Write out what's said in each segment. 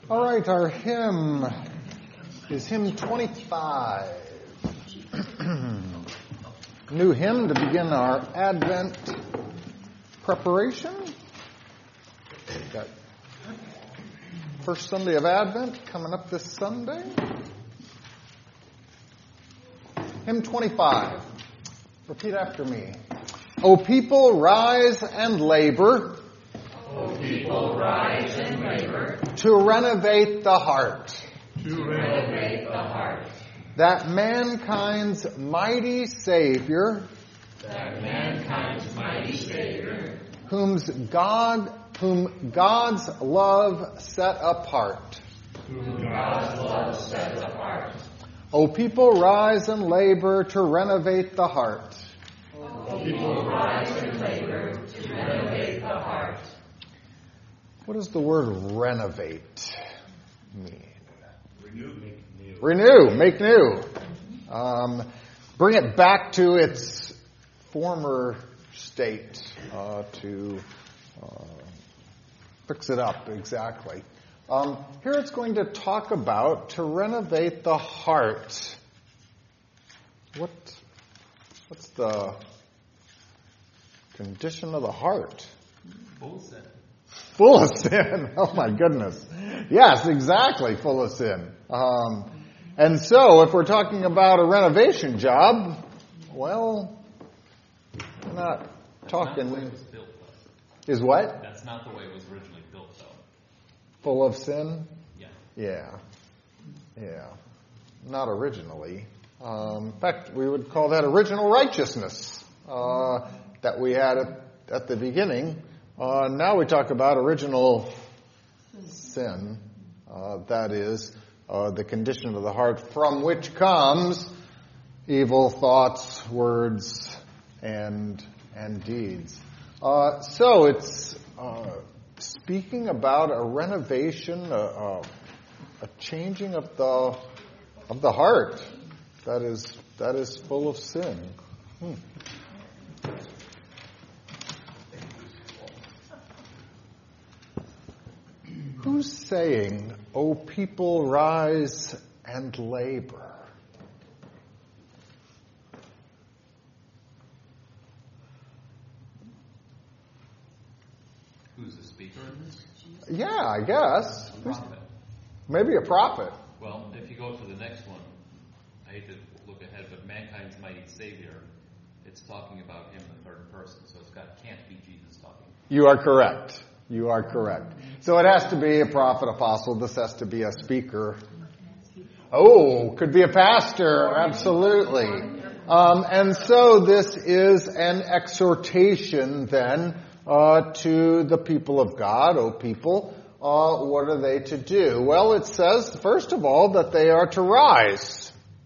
All right, our hymn is hymn 25. New hymn to begin our Advent preparation. We've got first Sunday of Advent coming up this Sunday. Hymn 25. Repeat after me. O people, rise and labor. O people, rise and labor. To renovate the heart. To renovate the heart. That mankind's mighty Savior. That mankind's mighty Savior. Whom God's love set apart. Whom God's love sets apart. O people, rise and labor to renovate the heart. O people, rise and labor to renovate the heart. What does the word renovate mean? Renew, make new. Bring it back to its former state, to fix it up, exactly. Here it's going to talk about to renovate the heart. What's the condition of the heart? Full of sin. Full of sin. Oh my goodness. Yes, exactly. Full of sin. And so if we're talking about a renovation job, well, we're not talking. That's not the way it was built, though. Is what? That's not the way it was originally built, though. Full of sin? Yeah. Yeah. Not originally. In fact, we would call that original righteousness that we had at the beginning. Now we talk about original sin. That is the condition of the heart from which comes evil thoughts, words, and deeds. So it's speaking about a renovation, a changing of the heart that is full of sin. Who's saying, "O people, rise and labor"? Who's the speaker in this? Yeah, I guess. A prophet. Maybe a prophet. Well, if you go to the next one, I hate to look ahead, but mankind's mighty Savior, it's talking about him in the third person, so can't be Jesus talking. You are correct. You are correct. So it has to be a prophet, apostle. This has to be a speaker. Oh, could be a pastor. Absolutely. And so this is an exhortation then to the people of God. Oh, people, what are they to do? Well, it says, first of all, that they are to rise.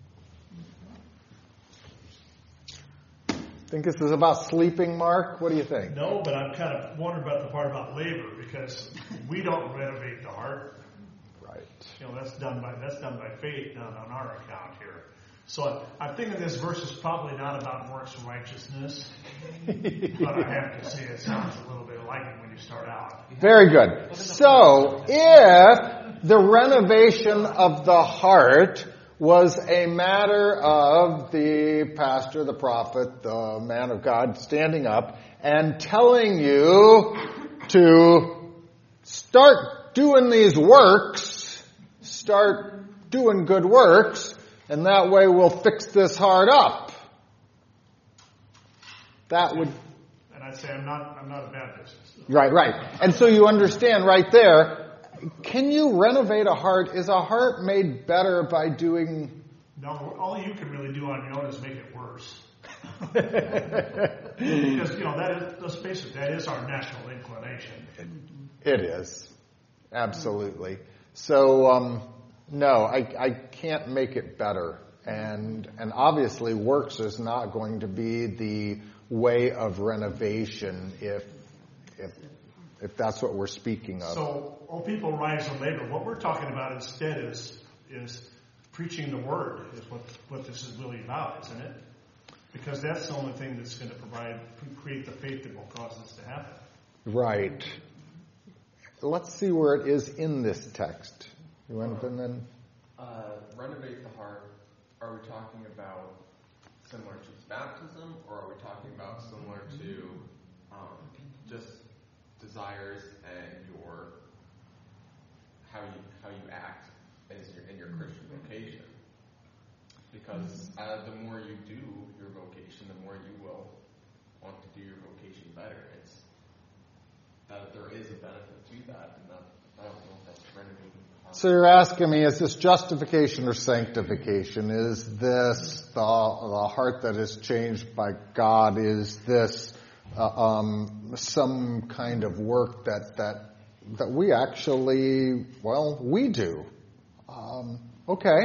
Think this is about sleeping, Mark? What do you think? No, but I'm kind of wondering about the part about labor, because we don't renovate the heart. Right. That's done by faith, not on our account here. So I'm thinking this verse is probably not about works of righteousness, but I have to say it sounds a little bit like it when you start out. Very good. So if the renovation of the heart was a matter of the pastor, the prophet, the man of God standing up and telling you to start doing these works, start doing good works, and that way we'll fix this heart up. That would... And I'd say I'm not a Baptist. So. Right. And so you understand right there, can you renovate a heart? Is a heart made better by doing... No, all you can really do on your own is make it worse. Because, let's face it, that is our natural inclination. It is. Absolutely. So, no, I can't make it better. And obviously works is not going to be the way of renovation if that's what we're speaking of. So, O people, rise and labor. What we're talking about instead is preaching the word is what this is really about, isn't it? Because that's the only thing that's going to create the faith that will cause this to happen. Right. Let's see where it is in this text. You went and then... Renovate the heart, are we talking about similar to baptism, or are we talking about similar to just desires and your how you act in your Christian vocation? Because the more you do your vocation, the more you will want to do your vocation better. It's that there is a benefit to that, and that I don't know if that's renovating. So you're asking me, is this justification or sanctification? Is this the heart that is changed by God? Is this some kind of work that we actually, we do? Okay.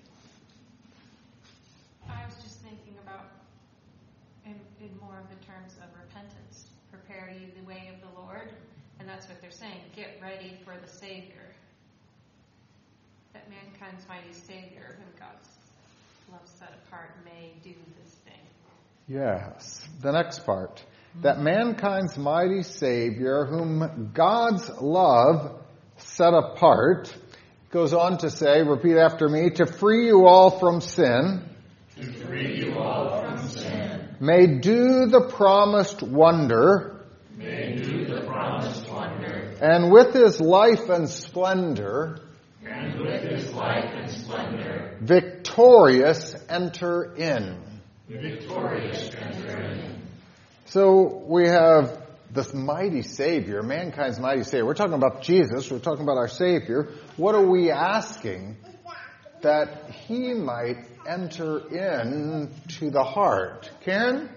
I was just thinking about in more of the terms of repentance. Prepare ye the way of the Lord. And that's what they're saying. Get ready for the Savior. That mankind's mighty Savior, whom God's love set apart, may do this thing. Yes. The next part. That mankind's mighty Savior, whom God's love set apart, goes on to say, repeat after me, to free you all from sin. To free you all from sin. May do the promised wonder. May do the promised wonder. And with his life and splendor. And with his life and splendor. Victorious enter in. Victorious enter in. So we have this mighty Savior, mankind's mighty Savior. We're talking about Jesus. We're talking about our Savior. What are we asking? That he might enter into the heart. Karen?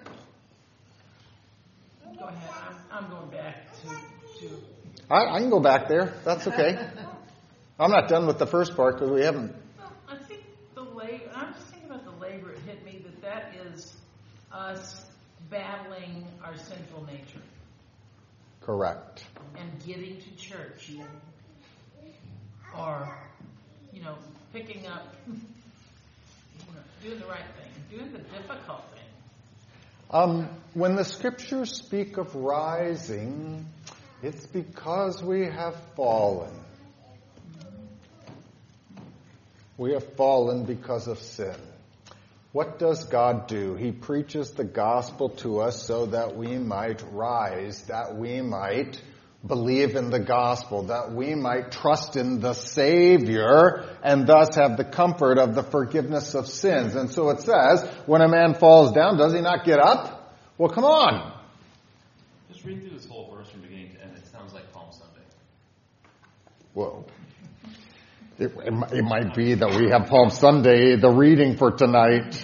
Go ahead. I'm going back to... I can go back there. That's okay. I'm not done with the first part because we haven't... I think I'm just thinking about the labor. It hit me that is us battling our sinful nature. Correct. And getting to church. Or, picking up, doing the right thing, doing the difficult thing. When the scriptures speak of rising, it's because we have fallen. We have fallen because of sin. What does God do? He preaches the gospel to us so that we might rise, that we might believe in the gospel, that we might trust in the Savior and thus have the comfort of the forgiveness of sins. And so it says, when a man falls down, does he not get up? Well, come on. Just read through this whole verse from beginning to end. It sounds like Palm Sunday. Whoa. It might be that we have Palm Sunday, the reading for tonight.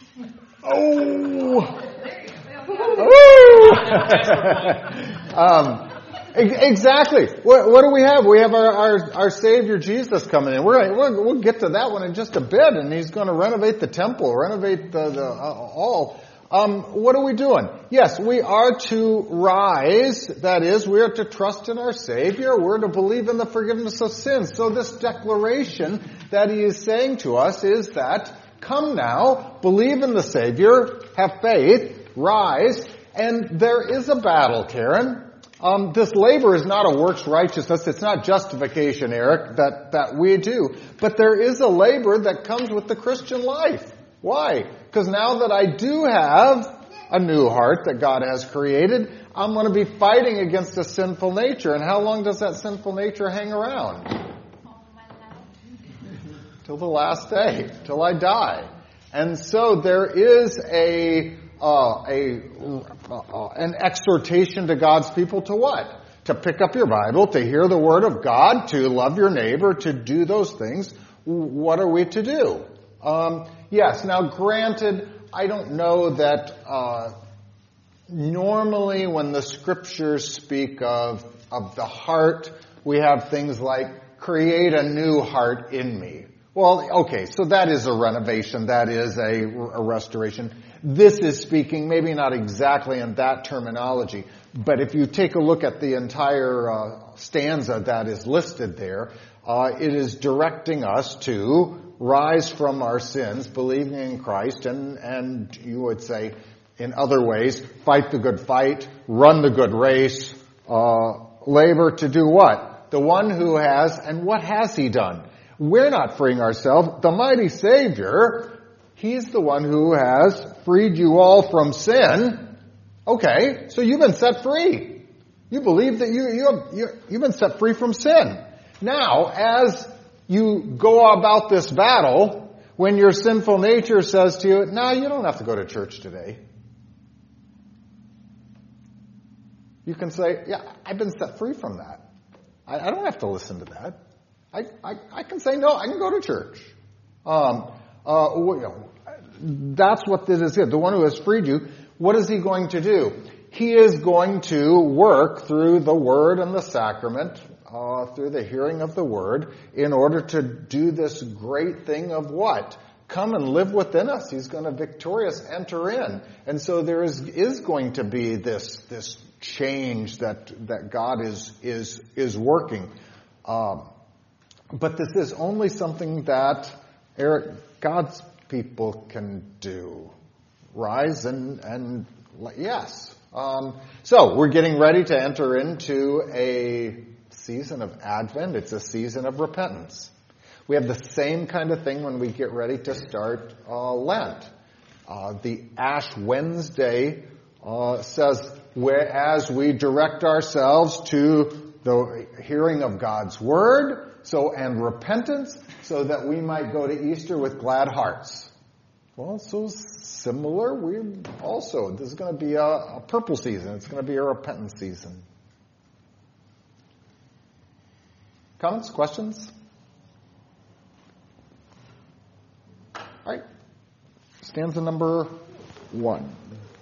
Exactly. What do we have? We have our Savior Jesus coming in. We'll get to that one in just a bit, and he's going to renovate the temple, renovate all. What are we doing? Yes, we are to rise. That is, we are to trust in our Savior. We're to believe in the forgiveness of sins. So this declaration that he is saying to us is that, come now, believe in the Savior, have faith, rise, and there is a battle, Karen. This labor is not a works righteousness. It's not justification, Eric, that we do. But there is a labor that comes with the Christian life. Why? Because now that I do have a new heart that God has created, I'm going to be fighting against a sinful nature. And how long does that sinful nature hang around? Till the last day, till I die. And so there is an exhortation to God's people to what? To pick up your Bible, to hear the Word of God, to love your neighbor, to do those things. What are we to do? Yes, now granted, I don't know that normally when the scriptures speak of the heart, we have things like, create a new heart in me. Well, okay, so that is a renovation, that is a restoration. This is speaking, maybe not exactly in that terminology, but if you take a look at the entire stanza that is listed there, it is directing us to rise from our sins, believing in Christ, and you would say, in other ways, fight the good fight, run the good race, labor to do what? The one who has, and what has he done? We're not freeing ourselves. The mighty Savior, He's the one who has freed you all from sin. Okay, so you've been set free. You believe that you've been set free from sin. Now, as you go about this battle, when your sinful nature says to you, no, you don't have to go to church today. You can say, yeah, I've been set free from that. I don't have to listen to that. I can say, no, I can go to church. That's what this is. The one who has freed you, what is He going to do? He is going to work through the Word and the sacrament, through the hearing of the Word, in order to do this great thing of what? Come and live within us. He's going to victorious enter in. And so there is going to be this change that God is working. But this is only something that God's people can do. Rise and yes. So we're getting ready to enter into a season of Advent. It's a season of repentance. We have the same kind of thing when we get ready to start Lent. The Ash Wednesday says, whereas we direct ourselves to the hearing of God's Word, and repentance, so that we might go to Easter with glad hearts. Well, so similar, this is going to be a purple season. It's going to be a repentance season. Comments, questions? All right. Stanza number 1.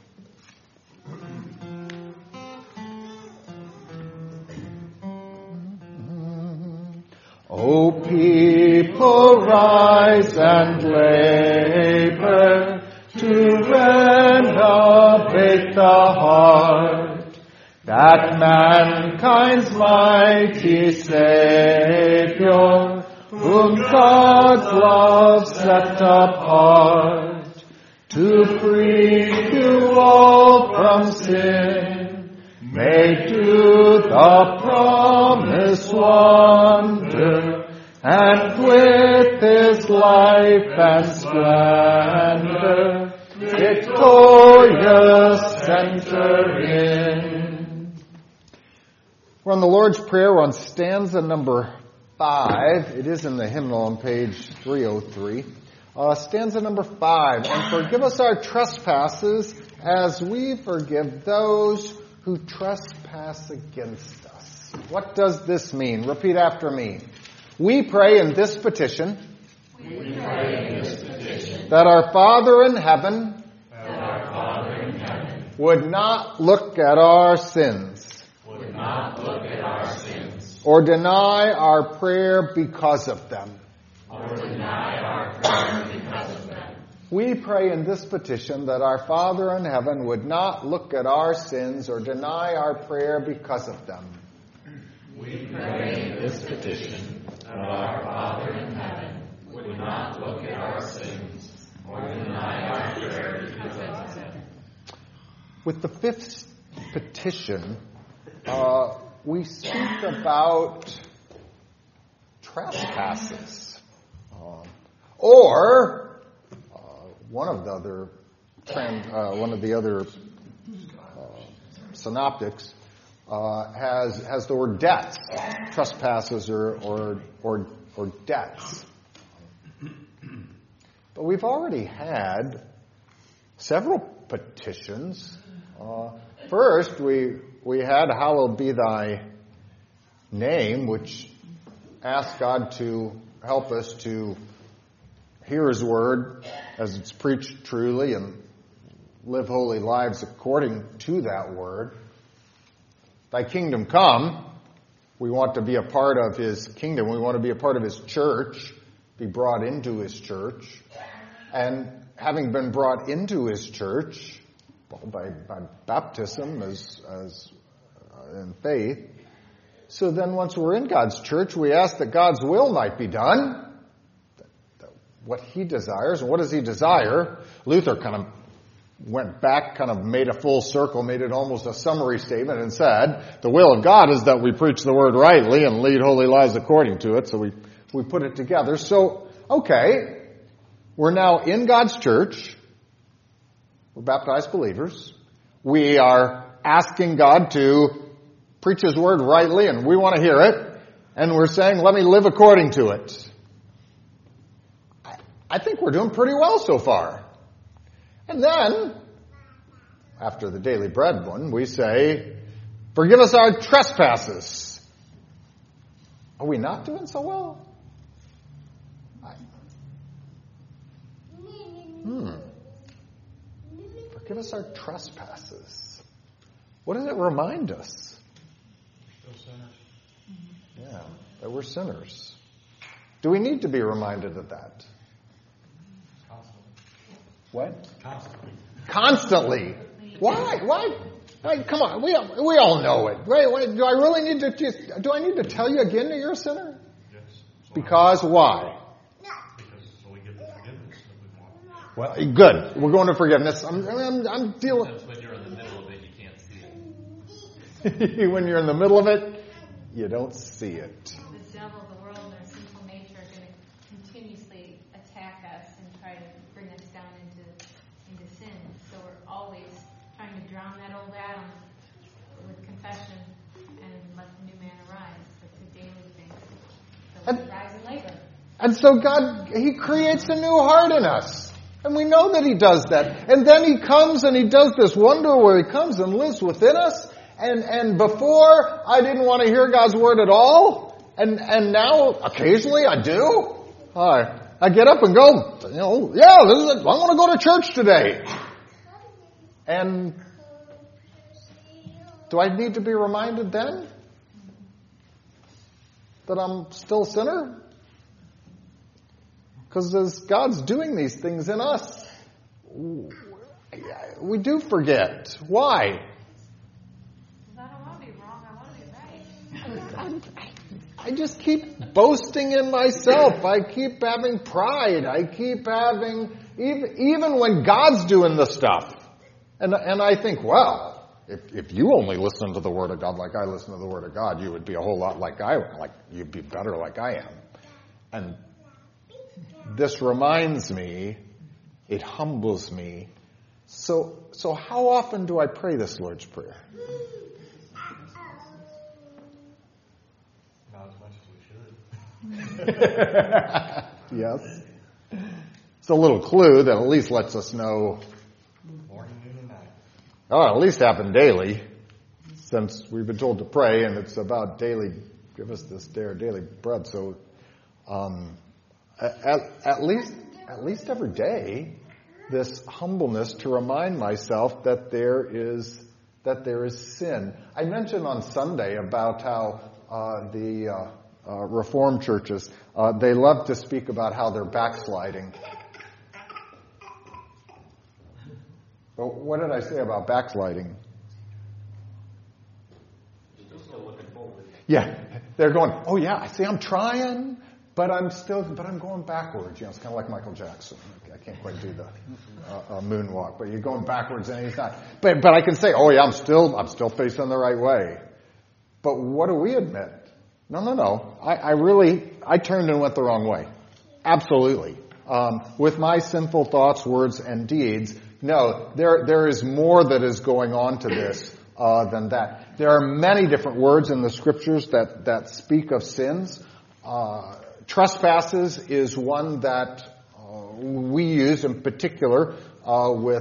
O people, rise and labor to renovate the heart, that mankind's mighty Savior, whom God's love set apart, to free you all from sin, may do the promised wonder, and with His life and splendor, victorious enter in. We're on the Lord's Prayer. We're on stanza number 5. It is in the hymnal on page 303. Stanza number 5. And forgive us our trespasses as we forgive those who trespass against us. What does this mean? Repeat after me. We pray in this petition, that our Father in heaven, would not look at our sins, or deny our prayer because of them. We pray in this petition that our Father in heaven would not look at our sins or deny our prayer because of them. We pray in this petition that our Father in heaven would not look at our sins or deny our prayer because of them. With the 5th petition, we speak about trespasses, or one of the other synoptics has the word debts, trespasses or debts. But we've already had several petitions. First, we had "Hallowed be Thy name," which asked God to help us to hear His word as it's preached truly and live holy lives according to that word. Thy kingdom come. We want to be a part of His kingdom. We want to be a part of His church, be brought into His church. And having been brought into His church, by baptism as in faith, so then once we're in God's church, we ask that God's will might be done, what He desires. And what does He desire? Luther kind of went back, kind of made a full circle, made it almost a summary statement, and said, the will of God is that we preach the word rightly and lead holy lives according to it. So we put it together. So, okay, we're now in God's church. We're baptized believers. We are asking God to preach His word rightly, and we want to hear it. And we're saying, let me live according to it. I think we're doing pretty well so far. And then, after the daily bread one, we say, forgive us our trespasses. Are we not doing so well? Forgive us our trespasses. What does it remind us? We're still sinners. Yeah, that we're sinners. Do we need to be reminded of that? What? Constantly. Why? Why? Come on, we all know it. Right? Do I really need to? Do I need to tell you again that you're a sinner? Yes. Because why? Because so we get the forgiveness that we want. Well, good. We're going to forgiveness. I'm dealing. Sometimes when you're in the middle of it, you can't see it. When you're in the middle of it, you don't see it. The devil, the world, and our sinful nature are going to continuously attack us and try to bring us down into sin. So we're always trying to drown that old Adam with confession and let the new man arise. It's a daily thing. So we rise in labor. And so God, He creates a new heart in us. And we know that He does that. And then He comes and He does this wonder where He comes and lives within us. And before, I didn't want to hear God's word at all. And now, occasionally, I do. I get up and go, yeah, I want to go to church today. And do I need to be reminded then that I'm still a sinner? Because as God's doing these things in us, we do forget. Why? I don't want to be wrong. I want to be right. I just keep boasting in myself. I keep having pride. I keep having, even when God's doing the stuff. And I think, well, if you only listen to the Word of God like I listen to the Word of God, you would be a whole lot like you'd be better like I am. And this reminds me, it humbles me. So how often do I pray this Lord's Prayer? Not as much as we should. Yes. It's a little clue that at least lets us know. Morning, noon, and night. Oh, at least happen daily, since we've been told to pray, and it's about daily. Give us this day our daily bread. So, at least every day, this humbleness to remind myself that there is sin. I mentioned on Sunday about how the Reformed churches they love to speak about how they're backsliding. But what did I say about backsliding? Still looking forward. Yeah, they're going, oh yeah, I see, I'm trying, but I'm going backwards. It's kind of like Michael Jackson. I can't quite do the moonwalk, but you're going backwards and he's not. But I can say, oh yeah, I'm still facing the right way. But what do we admit? No. I turned and went the wrong way. Absolutely. With my sinful thoughts, words, and deeds. No, there is more that is going on to this than that. There are many different words in the scriptures that speak of sins. Trespasses is one that we use in particular with,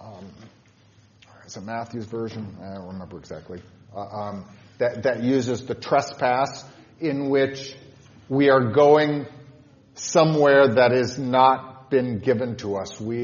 is it Matthew's version? I don't remember exactly. That uses the trespass in which we are going somewhere that has not been given to us. We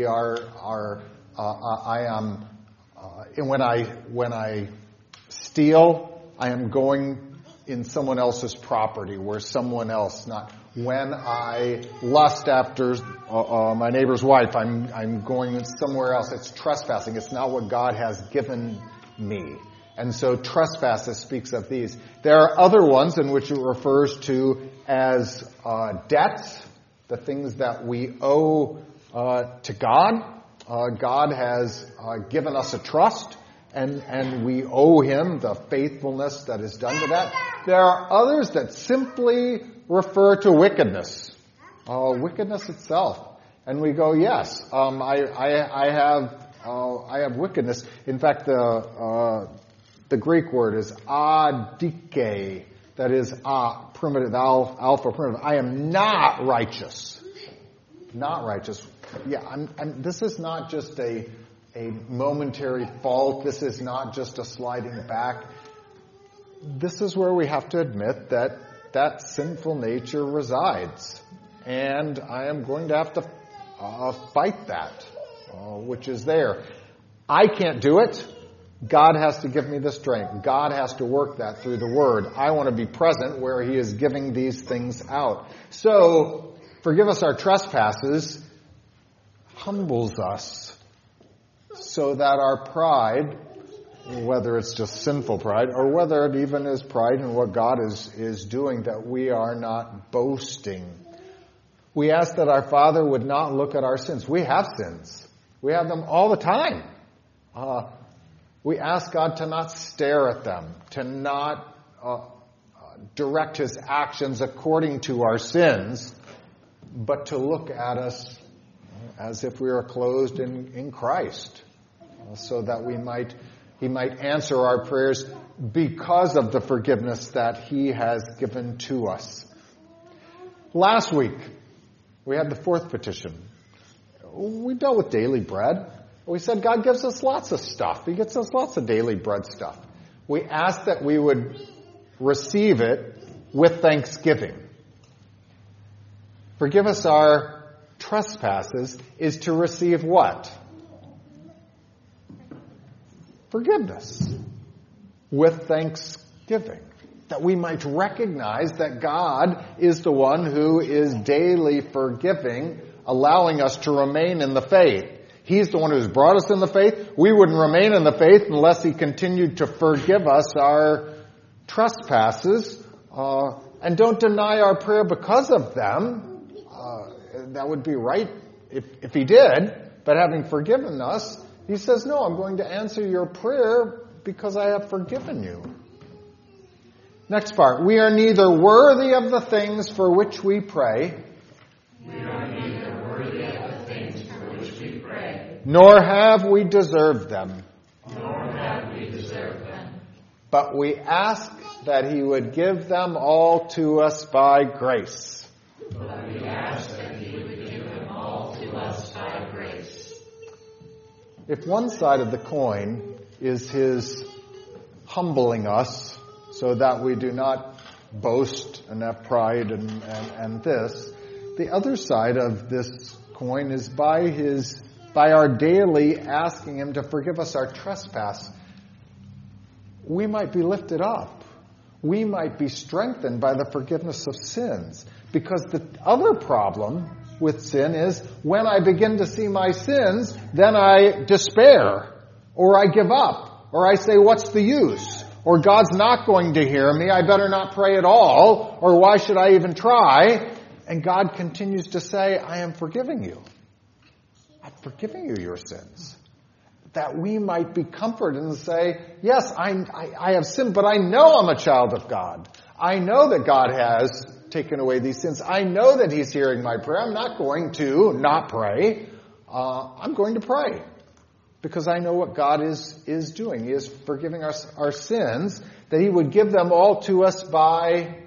when I steal, I am going in someone else's property where someone else not. When I lust after my neighbor's wife, I'm going somewhere else. It's trespassing. It's not what God has given me. And so trespasses speaks of these. There are other ones in which it refers to as debts, the things that we owe to God. God has given us a trust, and we owe Him the faithfulness that is done to that. There are others that simply refer to wickedness, wickedness itself. And we go, yes, I have wickedness. In fact, the Greek word is adike, that is primitive, alpha primitive. I am not righteous. Not righteous. Yeah, this is not just a momentary fault. This is not just a sliding back. This is where we have to admit that sinful nature resides. And I am going to have to fight that, which is there. I can't do it. God has to give me the strength. God has to work that through the Word. I want to be present where He is giving these things out. So, forgive us our trespasses humbles us so that our pride, whether it's just sinful pride or whether it even is pride in what God is doing, that we are not boasting. We ask that our Father would not look at our sins. We have sins. We have them all the time. We ask God to not stare at them, to not direct His actions according to our sins, but to look at us as if we are clothed in Christ, so that He might answer our prayers because of the forgiveness that He has given to us. Last week, we had the fourth petition. We dealt with daily bread. We said God gives us lots of stuff. He gives us lots of daily bread stuff. We asked that we would receive it with thanksgiving. Forgive us our trespasses is to receive what? Forgiveness. With thanksgiving. That we might recognize that God is the one who is daily forgiving, allowing us to remain in the faith. He's the one who's brought us in the faith. We wouldn't remain in the faith unless He continued to forgive us our trespasses. And don't deny our prayer because of them. That would be right if He did. But having forgiven us, He says, no, I'm going to answer your prayer because I have forgiven you. Next part. We are neither worthy of the things for which we pray. We are neither worthy of the things for which we pray. Nor have we deserved them. Nor have we deserved them. But we ask that He would give them all to us by grace. But we ask that He would give them all to us by grace. If one side of the coin is His humbling us so that we do not boast and have pride and this, the other side of this coin is by our daily asking Him to forgive us our trespass, we might be lifted up. We might be strengthened by the forgiveness of sins. Because the other problem with sin is when I begin to see my sins, then I despair, or I give up, or I say, what's the use? Or God's not going to hear me, I better not pray at all, or why should I even try? And God continues to say, I am forgiving you. I'm forgiving you your sins. That we might be comforted and say, yes, I have sinned, but I know I'm a child of God. I know that God has taken away these sins. I know that He's hearing my prayer. I'm not going to not pray. I'm going to pray. Because I know what God is doing. He is forgiving us our sins, that He would give them all to us by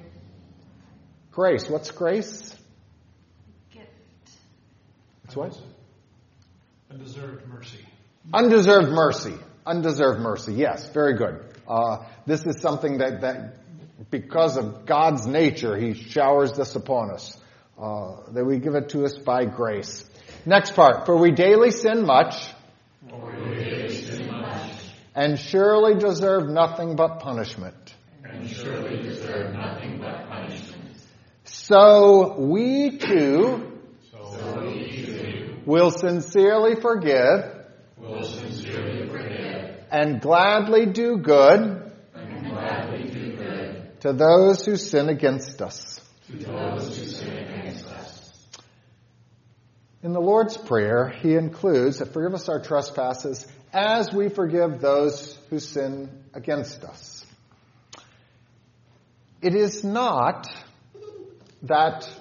grace. What's grace? Gift. It's what? Undeserved mercy. Undeserved mercy. Undeserved mercy. Yes, very good. This is something that because of God's nature, He showers this upon us. That we give it to us by grace. Next part. For we daily sin much. And surely deserve nothing but punishment. So we too will sincerely forgive and gladly do good to those who sin against us. In the Lord's Prayer, He includes that forgive us our trespasses as we forgive those who sin against us. It is not that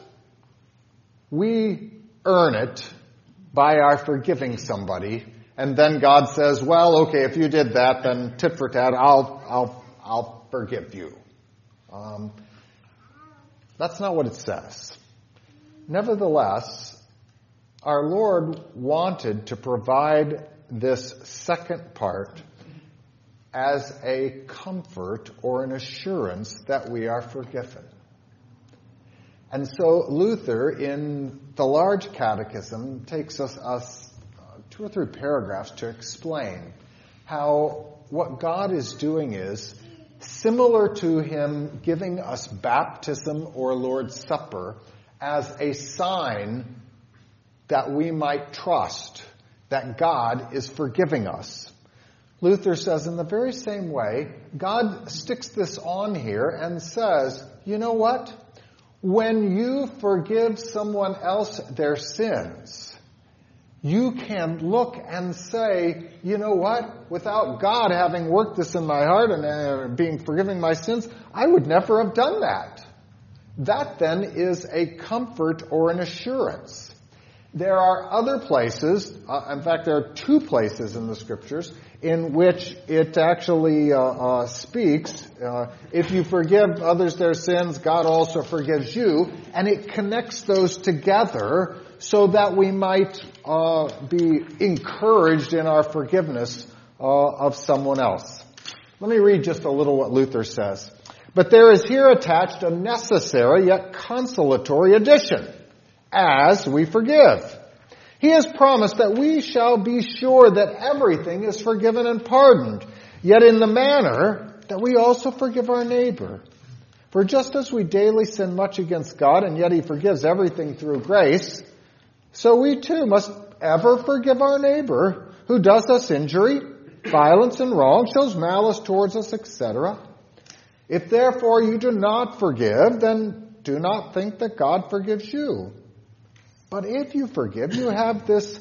we earn it by our forgiving somebody, and then God says, well, okay, if you did that, then tit for tat, I'll forgive you. That's not what it says. Nevertheless, our Lord wanted to provide this second part as a comfort or an assurance that we are forgiven. And so Luther, in the large catechism, takes us 2 or 3 paragraphs to explain how what God is doing is similar to him giving us baptism or Lord's Supper as a sign that we might trust that God is forgiving us. Luther says in the very same way, God sticks this on here and says, you know what? When you forgive someone else their sins, you can look and say, you know what? Without God having worked this in my heart and forgiving my sins, I would never have done that. That then is a comfort or an assurance. There are other places, in fact there are 2 places in the Scriptures in which it actually speaks, if you forgive others their sins, God also forgives you, and it connects those together so that we might be encouraged in our forgiveness of someone else. Let me read just a little what Luther says. But there is here attached a necessary yet consolatory addition, as we forgive. He has promised that we shall be sure that everything is forgiven and pardoned, yet in the manner that we also forgive our neighbor. For just as we daily sin much against God, and yet he forgives everything through grace, so we too must ever forgive our neighbor who does us injury, violence, and wrong, shows malice towards us, etc. If therefore you do not forgive, then do not think that God forgives you. But if you forgive, you have this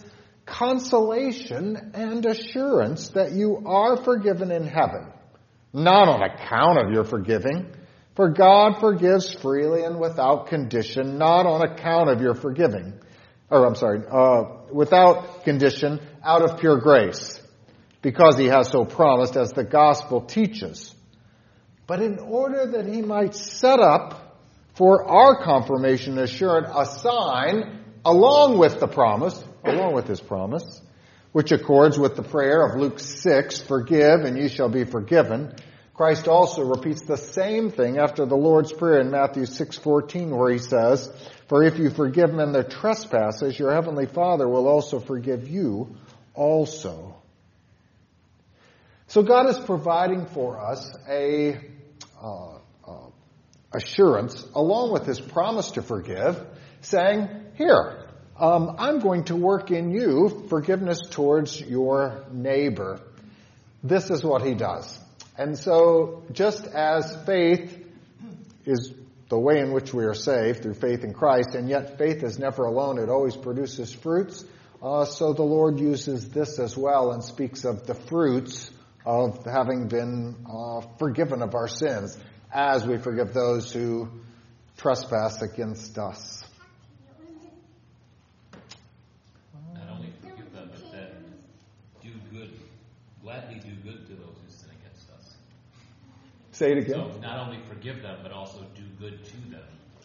consolation and assurance that you are forgiven in heaven, not on account of your forgiving, for God forgives freely and without condition, not on account of your forgiving, without condition, out of pure grace, because he has so promised as the gospel teaches. But in order that he might set up for our confirmation assurance a sign along with his promise, which accords with the prayer of Luke 6, forgive and ye shall be forgiven. Christ also repeats the same thing after the Lord's Prayer in Matthew 6:14, where he says, for if you forgive men their trespasses, your heavenly Father will also forgive you also. So God is providing for us a assurance along with his promise to forgive, saying, here, I'm going to work in you forgiveness towards your neighbor. This is what he does. And so just as faith is the way in which we are saved through faith in Christ, and yet faith is never alone, it always produces fruits, so the Lord uses this as well and speaks of the fruits of having been forgiven of our sins as we forgive those who trespass against us. Not only forgive them, but then do good, gladly do good to those who sin against us. Say it again. So not only forgive them, but also do good to them.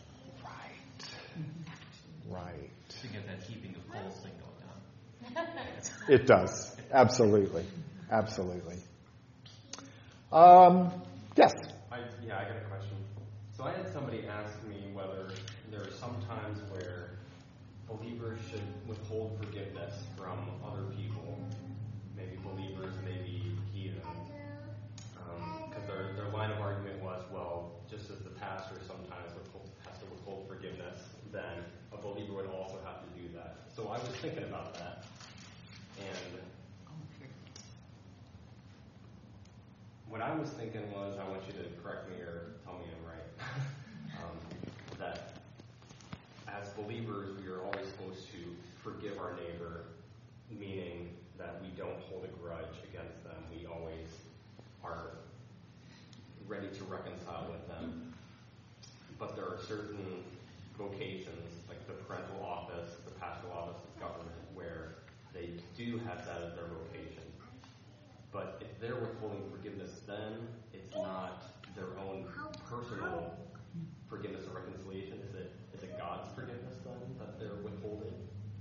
Right. To get that keeping of coals thing going on. It does. Absolutely. Yes. I got a question. So I had somebody ask me whether there are some times where believers should withhold forgiveness from other people, maybe believers, maybe heathens, because their line of argument was, well, just as the pastor sometimes has to withhold forgiveness, then a believer would also have to do that. So I was thinking about that, and what I was thinking was, I want you to correct me or tell me I'm right, that as believers, we are always supposed to forgive our neighbor, meaning that we don't hold a grudge against them. We always are ready to reconcile with them. But there are certain vocations, like the parental office, the pastoral office of government, where they do have that as their vocation. But if they're withholding forgiveness, then it's not their own personal forgiveness or reconciliation. Is it God's forgiveness then that they're withholding?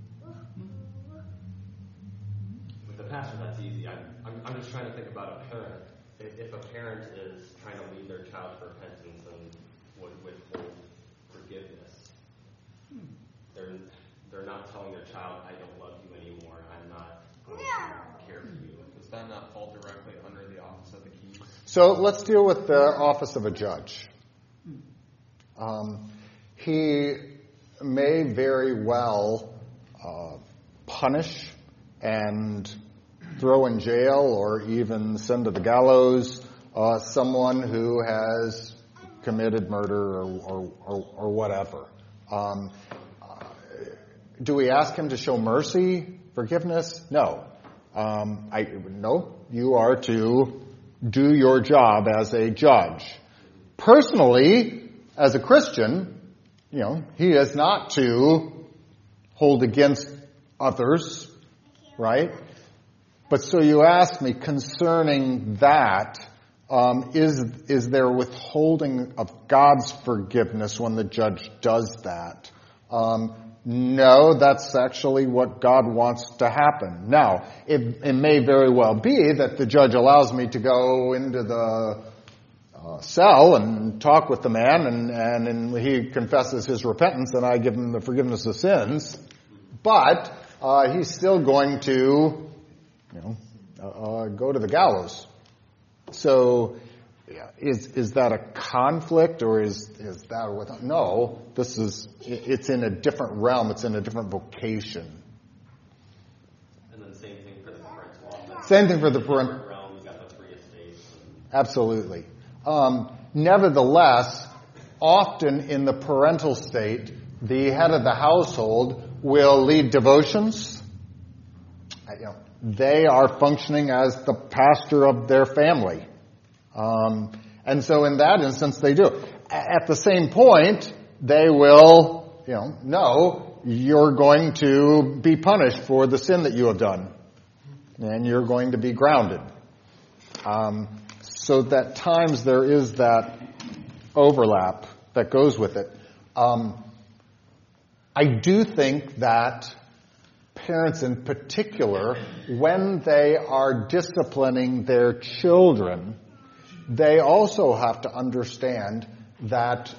With the pastor, that's easy. I'm just trying to think about a parent. If a parent is trying to lead their child to repentance and would withhold forgiveness, they're not telling their child, I don't love you anymore, I'm not going to care for you. Does that not fall directly under the office of the keys? So let's deal with the office of a judge. He may very well punish and throw in jail or even send to the gallows someone who has committed murder or whatever. Do we ask him to show mercy, forgiveness? No. No, you are to do your job as a judge. Personally, as a Christian, he is not to hold against others, right? But so you ask me concerning that, is there withholding of God's forgiveness when the judge does that? No, that's actually what God wants to happen. Now, it may very well be that the judge allows me to go into the cell and talk with the man, and he confesses his repentance, and I give him the forgiveness of sins. But he's still going to, go to the gallows. So, is that a conflict, or is that with? No, it's in a different realm. It's in a different vocation. And then same thing for the parental office. Same thing for the parental realm. You got the 3 estates. Absolutely. Nevertheless, often in the parental state, the head of the household will lead devotions. They are functioning as the pastor of their family. And so in that instance, they do. At the same point, they will, no, you're going to be punished for the sin that you have done. And you're going to be grounded. So that times there is that overlap that goes with it. I do think that parents in particular, when they are disciplining their children, they also have to understand that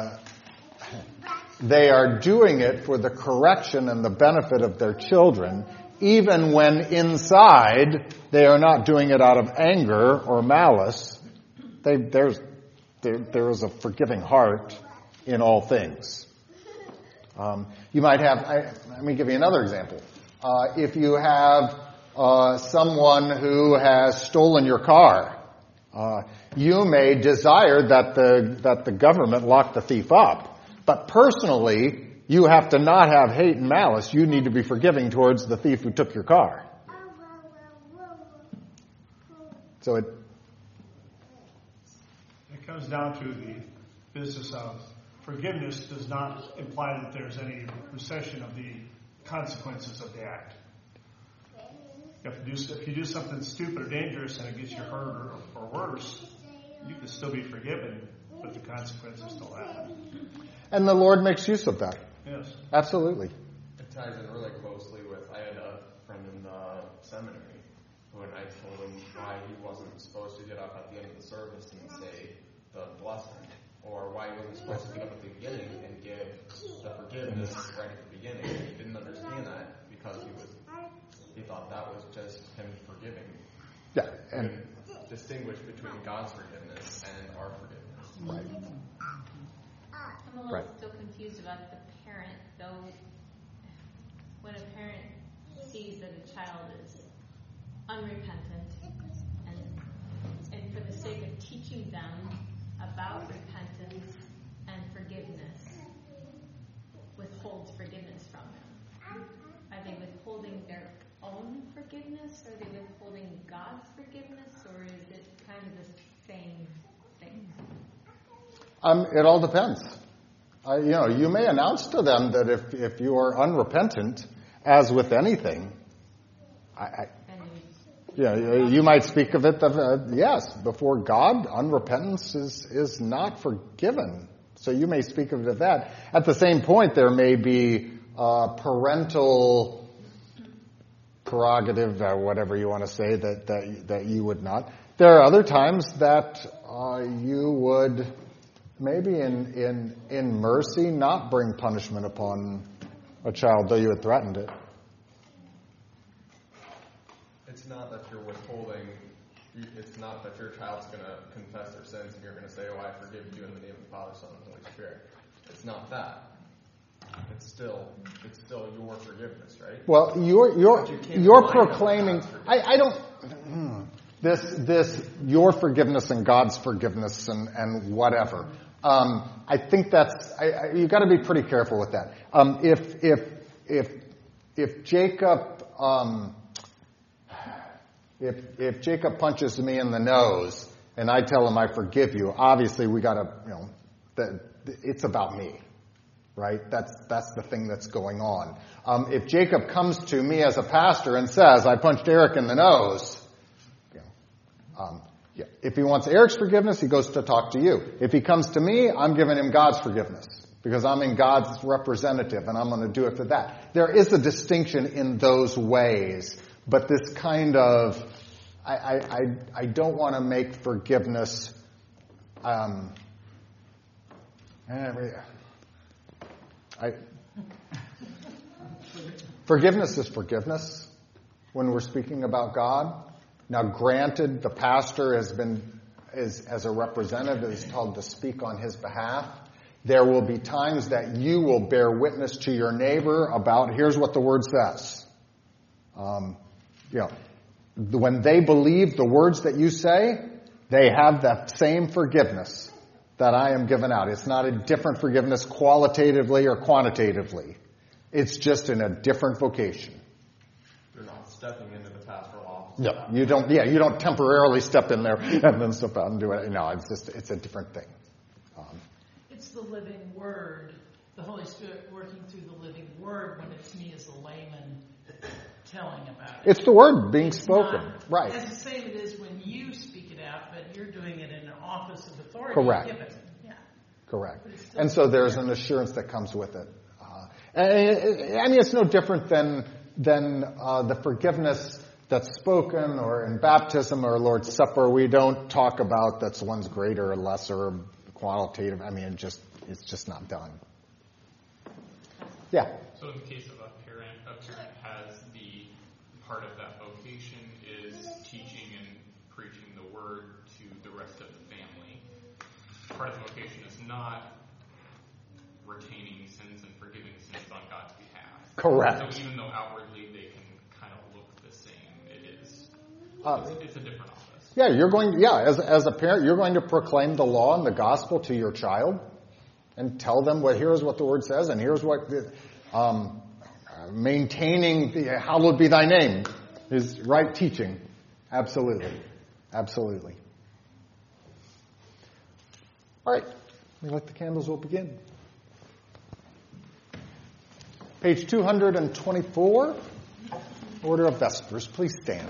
they are doing it for the correction and the benefit of their children, even when inside they are not doing it out of anger or malice. There is a forgiving heart in all things. You might have, let me give you another example. If you have someone who has stolen your car, you may desire that the government lock the thief up. But personally, you have to not have hate and malice. You need to be forgiving towards the thief who took your car. So it comes down to the business of forgiveness does not imply that there's any recession of the consequences of the act. If you do something stupid or dangerous and it gets you hurt or worse, you can still be forgiven, but the consequences still happen. And the Lord makes use of that. Yes. Absolutely. It ties in really closely with, I had a friend in the seminary when I told him why he wasn't supposed to get up at the end of the service and say the blessing, or why he wasn't supposed to get up at the beginning and give the forgiveness right at the beginning. He didn't understand that because he thought that was just him forgiving. Yeah, and distinguish between God's forgiveness and our forgiveness. Right. I'm a little still confused about the parent, though. When a parent sees that a child is unrepentant, and for the sake of teaching them about repentance and forgiveness, withholds forgiveness from them. Are they withholding their own forgiveness? Are they withholding God's forgiveness? Or is it kind of the same thing? It all depends. You may announce to them that if you are unrepentant, as with anything, you might speak of it. Yes, before God, unrepentance is not forgiven. So you may speak of it as that. At the same point, there may be parental prerogative, whatever you want to say, that you would not. There are other times that you would, maybe in mercy, not bring punishment upon a child, though you had threatened it. It's not that you're withholding. It's not that your child's going to confess their sins and you're going to say, "Oh, I forgive you in the name of the Father, Son, and Holy Spirit." It's not that. It's still your forgiveness, right? Well, you're proclaiming. I don't. This your forgiveness and God's forgiveness and whatever. I think that's you got to be pretty careful with that. If Jacob if Jacob punches me in the nose and I tell him I forgive you, obviously we got to it's about me. Right? That's the thing that's going on. If Jacob comes to me as a pastor and says, "I punched Eric in the nose," if he wants Eric's forgiveness, he goes to talk to you. If he comes to me, I'm giving him God's forgiveness because I'm in God's representative and I'm going to do it for that. There is a distinction in those ways, but this kind of I don't want to make forgiveness. Forgiveness is forgiveness when we're speaking about God. Now, granted, the pastor is as a representative is told to speak on his behalf. There will be times that you will bear witness to your neighbor about, here's what the word says. When they believe the words that you say, they have that same forgiveness that I am given out. It's not a different forgiveness qualitatively or quantitatively. It's just in a different vocation. You're not stepping into the pastoral office. No, you don't. Yeah, you don't temporarily step in there and then step out and do it. No, it's a different thing. It's the living word, the Holy Spirit working through the living word when it's me as a layman telling about it. It's the word being spoken, right? It's the same it is when you speak it out, but you're doing it in an office of authority. Correct. Given. Yeah. Correct. And so there's an assurance that comes with it. It's no different than the forgiveness that's spoken or in baptism or Lord's Supper. We don't talk about that's one's greater or lesser, qualitative. It's just not done. Yeah. So in the case of a parent has the part of that vocation is teaching and preaching the word to the rest of the family. Part of the vocation is not retaining sins and forgiving sins on God's behalf. Correct. So even though outwardly they can kind of look the same, it's a different office. Yeah, as a parent, you're going to proclaim the law and the gospel to your child and tell them, well, here's what the word says and here's what maintaining the hallowed be thy name is right teaching. Absolutely. Absolutely. All right. We light the candles, we'll begin. Page 224, Order of Vespers. Please stand.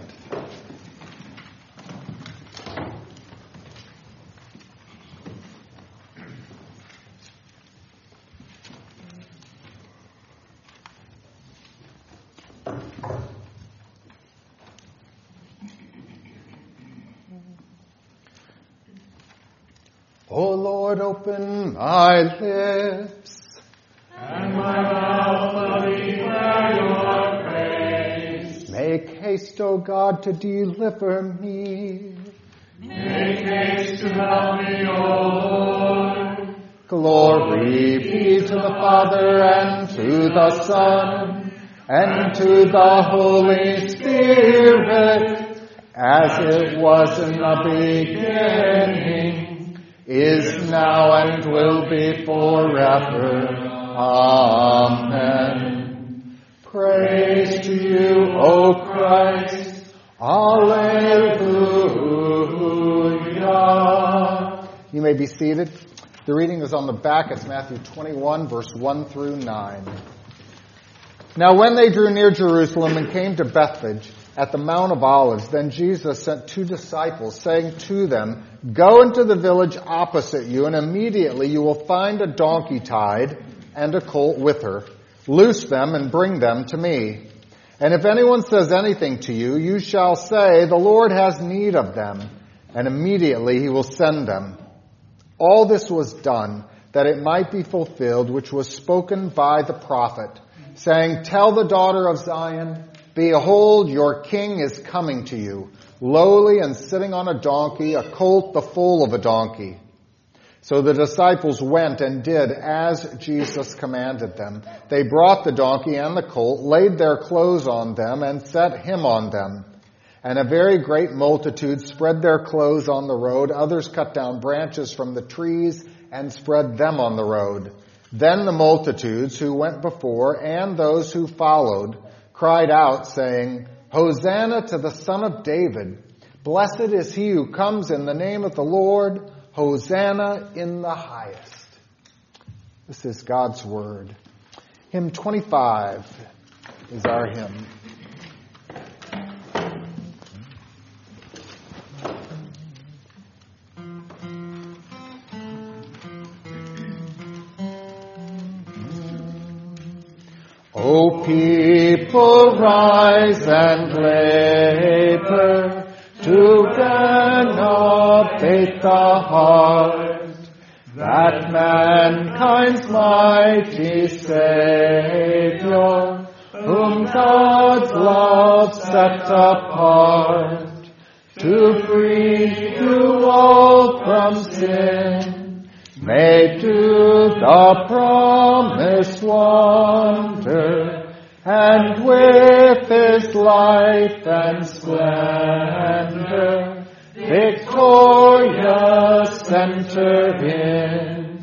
O Lord, open my lips, and my mouth will declare your praise. Make haste, O God, to deliver me. Make haste to help me, O Lord. Glory be to the Father, and to the Son, and to the Holy Spirit, as it was in the beginning, is now, and will be forever. Amen. Praise to you, O Christ. Alleluia. You may be seated. The reading is on the back. It's Matthew 21, verse 1 through 9. Now when they drew near Jerusalem and came to Bethphage at the Mount of Olives, then Jesus sent 2 disciples, saying to them, "Go into the village opposite you, and immediately you will find a donkey tied and a colt with her. Loose them and bring them to me. And if anyone says anything to you, you shall say, 'The Lord has need of them,' and immediately he will send them." All this was done that it might be fulfilled, which was spoken by the prophet, saying, "Tell the daughter of Zion, behold, your king is coming to you, lowly and sitting on a donkey, a colt, the foal of a donkey." So the disciples went and did as Jesus commanded them. They brought the donkey and the colt, laid their clothes on them, and set him on them. And a very great multitude spread their clothes on the road. Others cut down branches from the trees and spread them on the road. Then the multitudes who went before and those who followed cried out, saying, "Hosanna to the Son of David! Blessed is he who comes in the name of the Lord! Hosanna in the highest." This is God's word. Hymn 25 is our hymn. O people, rise and labor to renovate the heart, that mankind's mighty Savior, whom God's love set apart, to free you all from sin, may to the promised wander, and with his life and splendor victorious enter in.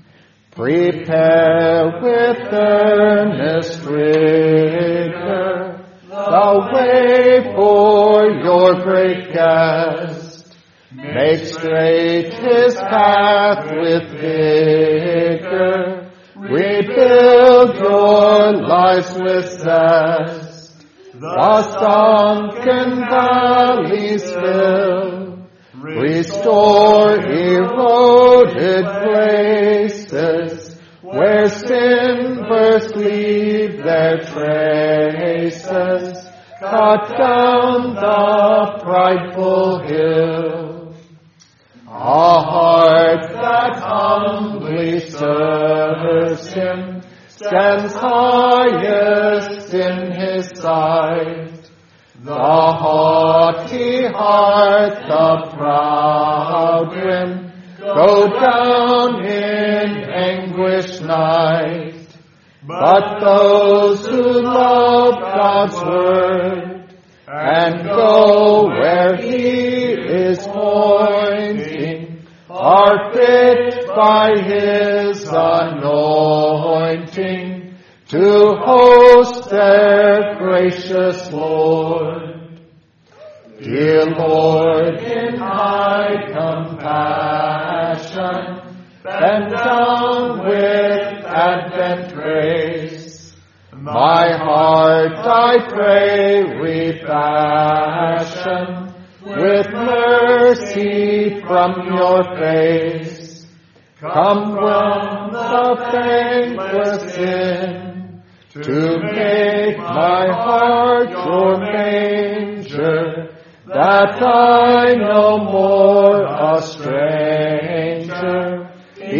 Prepare with earnest rigor the way for your great guest. Make straight his path with vigor. Rebuild your lives with zest. The sunken valleys fill. Restore eroded places where sinners leave their traces. Cut down the prideful hill. A heart that humbly serves him stands highest in his sight. The haughty heart, the proud grim, go down in anguish night. But those who love God's word and go where he is pointing are fit by his anointing to host their gracious Lord. Dear Lord, in thy compassion, bend down with Advent grace. My heart, I pray, refashion with mercy from your face. Come from the thankless sin to make my heart your manger, that I no more a stranger,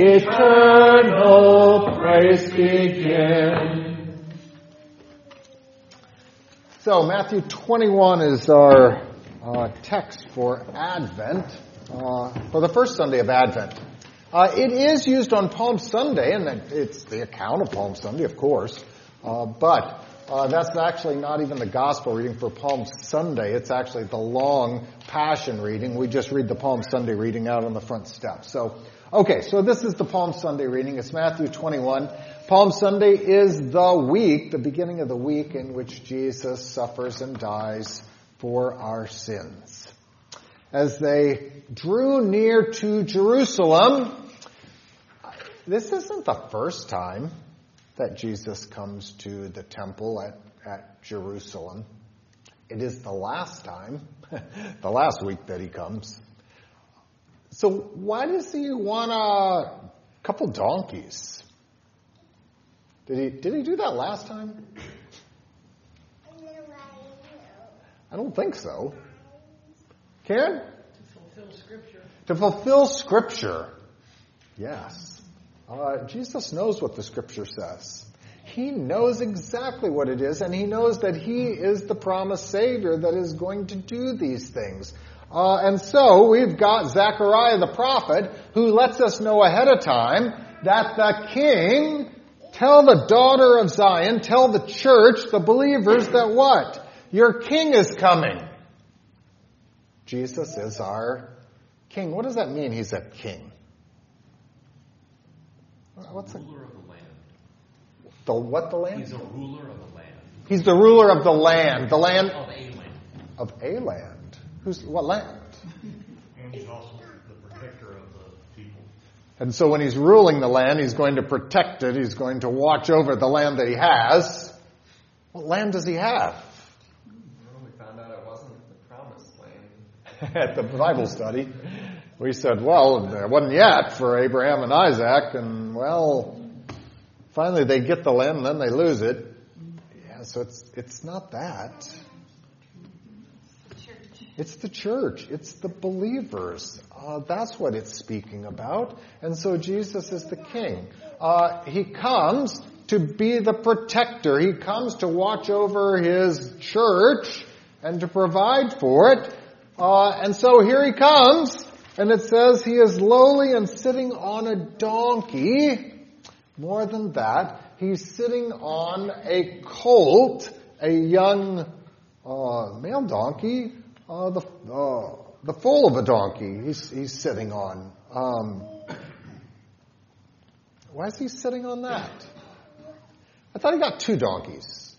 eternal praise begin. So Matthew 21 is our text for Advent, for the first Sunday of Advent. It is used on Palm Sunday, and it's the account of Palm Sunday, of course, but that's actually not even the gospel reading for Palm Sunday. It's actually the long Passion reading. We just read the Palm Sunday reading out on the front steps. So this is the Palm Sunday reading. It's Matthew 21. Palm Sunday is the week, the beginning of the week in which Jesus suffers and dies for our sins. As they drew near to Jerusalem, This isn't the first time that Jesus comes to the temple at Jerusalem. It is the last time, the last week that he comes. So why does he want a couple donkeys? Did he do that last time? I don't think so. Karen? To fulfill Scripture. To fulfill Scripture. Yes. Jesus knows what the Scripture says. He knows exactly what it is, and he knows that he is the promised Savior that is going to do these things. And so we've got Zechariah the prophet who lets us know ahead of time that the king, tell the daughter of Zion, tell the church, the believers, that what? Your king is coming. Jesus is our king. What does that mean, he's a king? What's ruler of the land. The what, the land? He's a ruler of the land. He's the ruler of the land. The land Of a land. of a land. What land? And he's also the protector of the people. And so when he's ruling the land, he's going to protect it. He's going to watch over the land that he has. What land does he have? Well, we found out it wasn't the promised land. At the Bible study, we said, well, there wasn't yet for Abraham and Isaac. And, well, finally they get the land and then they lose it. Yeah, so it's not that. It's the church. It's the believers. That's what it's speaking about. And so Jesus is the king. He comes to be the protector. He comes to watch over his church and to provide for it. And so here he comes, and it says he is lowly and sitting on a donkey. More than that, he's sitting on a colt, a young male donkey. The foal of a donkey he's sitting on. Why is he sitting on that? I thought he got two donkeys.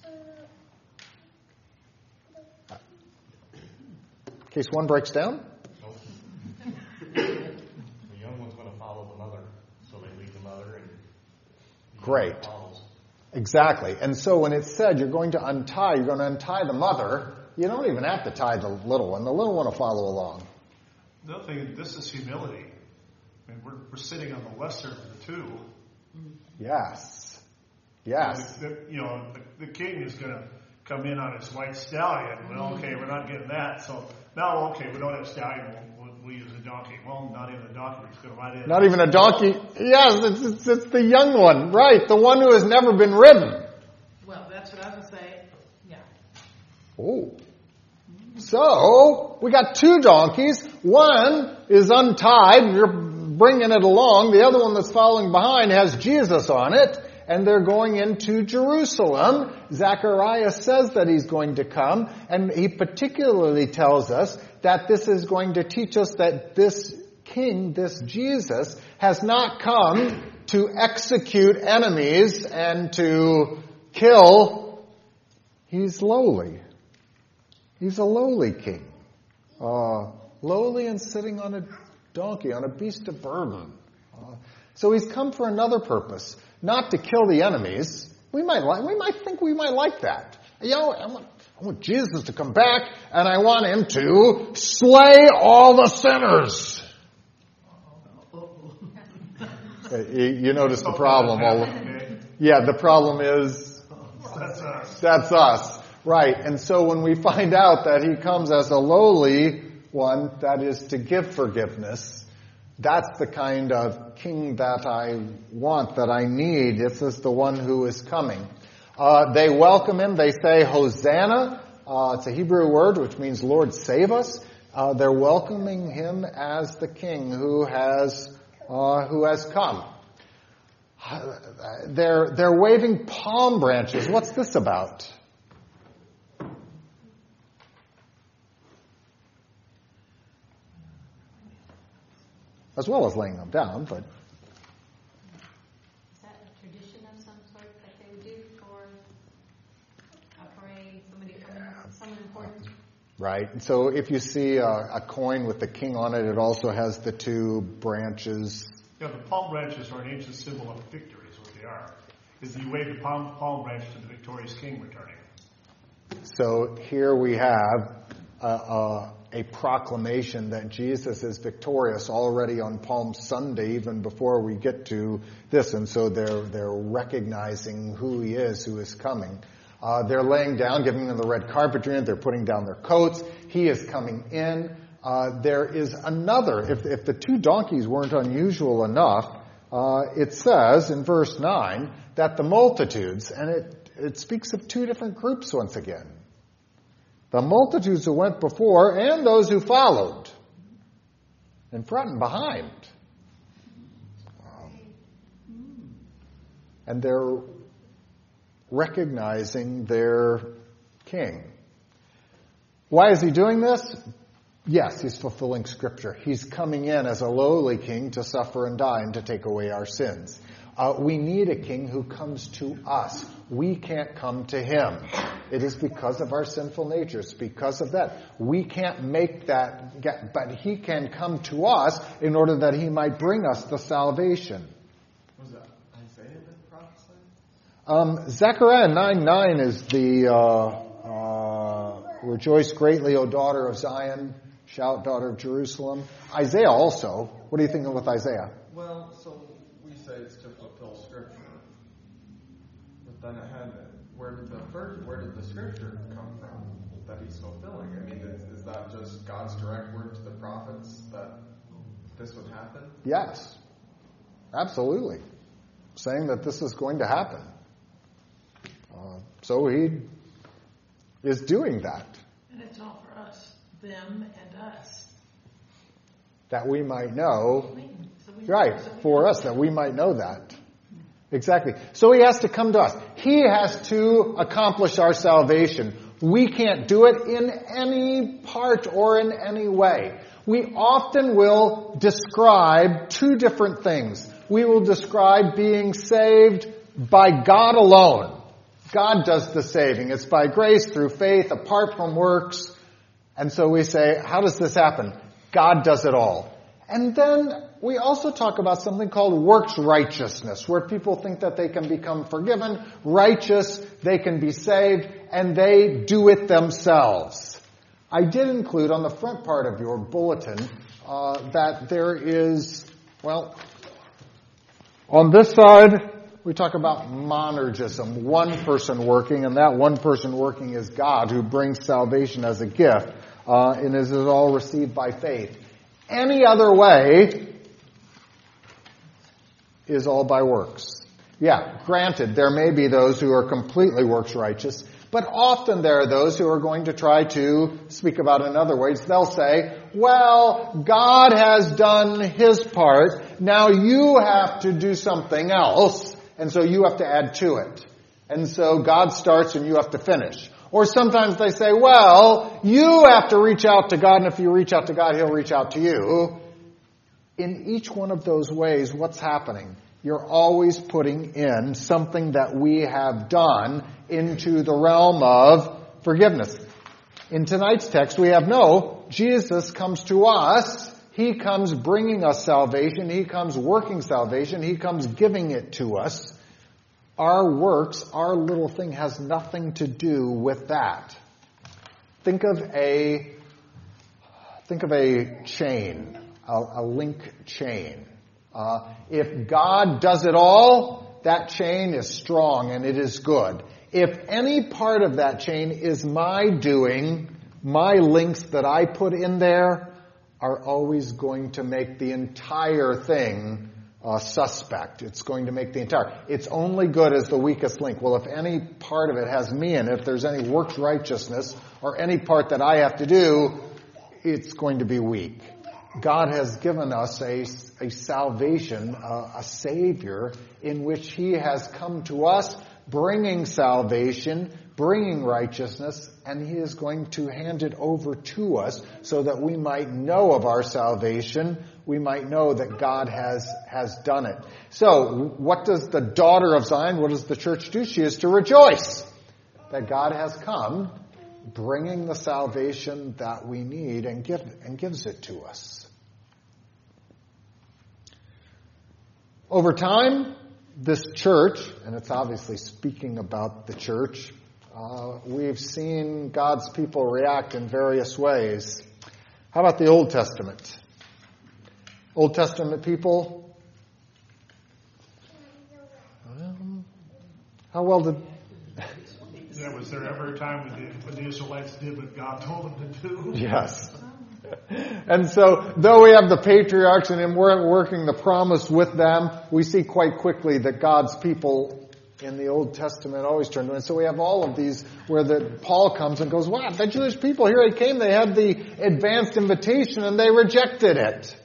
In case one breaks down? The young one's going to follow the mother, so they leave the mother and Great. Exactly. And so when it's said you're going to untie the mother, you don't even have to tie the little one. The little one will follow along. The other thing, this is humility. I mean, we're sitting on the lesser of the two. Yes. Yes. The king is going to come in on his white stallion. Well, okay, we're not getting that. So now, okay, we don't have stallion. We'll use a donkey. Well, not even a donkey. We're just going to ride in. Not even a donkey. Yes, it's the young one, right? The one who has never been ridden. Well, that's what I was going to say. Yeah. Oh. So, we got two donkeys. One is untied. You're bringing it along. The other one that's following behind has Jesus on it. And they're going into Jerusalem. Zechariah says that he's going to come. And he particularly tells us that this is going to teach us that this king, this Jesus, has not come to execute enemies and to kill. He's lowly. He's a lowly king. Lowly and sitting on a donkey, on a beast of burden. So he's come for another purpose. Not to kill the enemies. We might think we might like that. I want Jesus to come back, and I want him to slay all the sinners. You notice the problem. The problem is that's us. Right. And so when we find out that he comes as a lowly one, that is to give forgiveness, that's the kind of king that I want, that I need. This is the one who is coming. They welcome him. They say, Hosanna. It's a Hebrew word which means Lord save us. They're welcoming him as the king who has come. They're waving palm branches. What's this about? As well as laying them down, but... Is that a tradition of some sort that they would do for a parade, somebody coming, someone important? Right. So if you see a coin with the king on it, it also has the two branches Yeah, the palm branches are an ancient symbol of victory, is what they are. Is you wave the palm branch to the victorious king returning. So here we have a proclamation that Jesus is victorious already on Palm Sunday, even before we get to this. And so they're recognizing who he is, who is coming. They're laying down, giving them the red carpetry, they're putting down their coats. He is coming in. There is another, if the two donkeys weren't unusual enough, it says in verse 9 that the multitudes, and it speaks of two different groups once again. The multitudes who went before and those who followed, in front and behind. And they're recognizing their king. Why is he doing this? Yes, he's fulfilling Scripture. He's coming in as a lowly king to suffer and die and to take away our sins. We need a king who comes to us. We can't come to him. It is because of our sinful nature. It's because of that. We can't make that, but he can come to us in order that he might bring us the salvation. Was that Isaiah that prophesied? Zechariah 9:9 is the rejoice greatly, O daughter of Zion. Shout, daughter of Jerusalem. Isaiah also. What are you thinking with Isaiah? Well, so we say it's to fulfill Scripture. But then it had, where did the Scripture come from that he's fulfilling? I mean, is that just God's direct word to the prophets that this would happen? Yes. Absolutely. Saying that this is going to happen. So he is doing that. And it's all for us, them and us. That we might know. Right, for us, that we might know that. Exactly. So he has to come to us. He has to accomplish our salvation. We can't do it in any part or in any way. We often will describe two different things. We will describe being saved by God alone. God does the saving. It's by grace through faith, apart from works. And so we say, how does this happen? God does it all. And then we also talk about something called works righteousness, where people think that they can become forgiven, righteous, they can be saved, and they do it themselves. I did include on the front part of your bulletin that there is, well, on this side, we talk about monergism, one person working, and that one person working is God, who brings salvation as a gift, and is all received by faith. Any other way is all by works. Yeah, granted, there may be those who are completely works righteous, but often there are those who are going to try to speak about it in other ways. They'll say, well, God has done his part, now you have to do something else, and so you have to add to it. And so God starts and you have to finish. Or sometimes they say, well, you have to reach out to God, and if you reach out to God, he'll reach out to you. In each one of those ways, what's happening? You're always putting in something that we have done into the realm of forgiveness. In tonight's text, we have Jesus comes to us. He comes bringing us salvation. He comes working salvation. He comes giving it to us. Our works, our little thing has nothing to do with that. Think of a chain, a link chain. If God does it all, that chain is strong and it is good. If any part of that chain is my doing, my links that I put in there are always going to make the entire thing suspect. It's going to make the entire. It's only good as the weakest link. Well, if any part of it has me in it, if there's any works righteousness or any part that I have to do, it's going to be weak. God has given us a salvation, a Savior, in which he has come to us, bringing salvation, bringing righteousness, and he is going to hand it over to us so that we might know of our salvation. We might know that God has done it. So, what does the daughter of Zion, what does the church do? She is to rejoice that God has come, bringing the salvation that we need and gives it to us. Over time, this church, and it's obviously speaking about the church, we've seen God's people react in various ways. How about the Old Testament? Old Testament people, how well did... Was there ever a time when the Israelites did what God told them to do? Yes. And so, though we have the patriarchs and we're working the promise with them, we see quite quickly that God's people in the Old Testament always turn to it. And so we have all of these where Paul comes and goes, wow, the Jewish people, here they came, they had the advanced invitation and they rejected it.